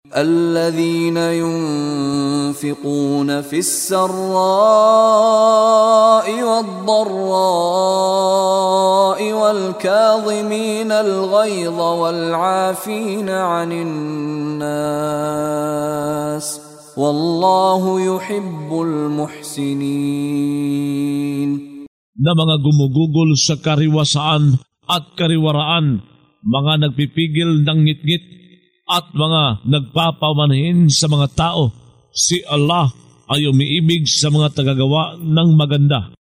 الذين ينفقون في السراء والضراء والكاظمين الغيظ والعافين عن الناس والله يحب المحسنين. Na mga gumugugol sa kariwasaan at kariwaraan, mga nagpipigil ng ngit-ngit at mga nagpapamanhin sa mga tao, si Allah ay umiibig sa mga tagagawa ng maganda.